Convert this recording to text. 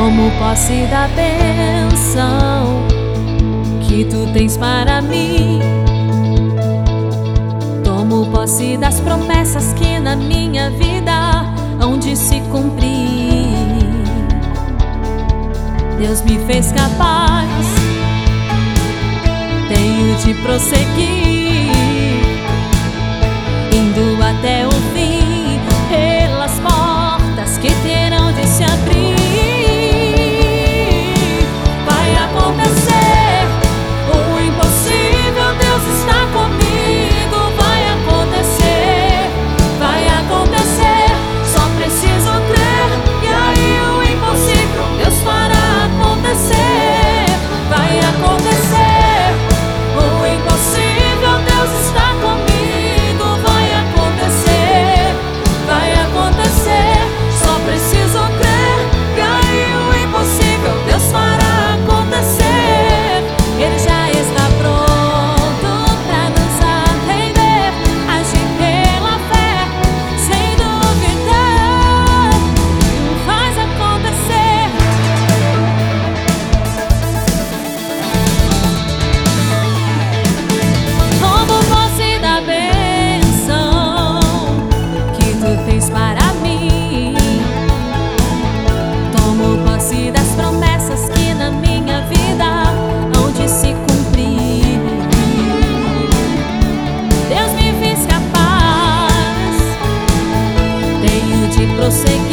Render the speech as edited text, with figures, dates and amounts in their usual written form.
Tomo posse da bênção que tu tens para mim. Tomo posse das promessas que na minha vida hão de se cumprir. Deus me fez capaz, tenho de prosseguir, indo até o fim, pelas portas que terão de se abrir. Vai acontecer o impossível, Deus está comigo. Vai acontecer, só preciso crer, e aí o impossível Deus fará acontecer. Vai acontecer o impossível, Deus está comigo. Vai acontecer, só preciso crer, e aí o impossível Deus fará acontecer. Ele já está pronto para nos atender, agir pela fé, sem duvidar, faz acontecer. Tomo posse da bênção que tu tens para mim. Tomo posse das promessas que na minha vida hão de se cumprir. Deus me fez capaz, tenho de prosseguir,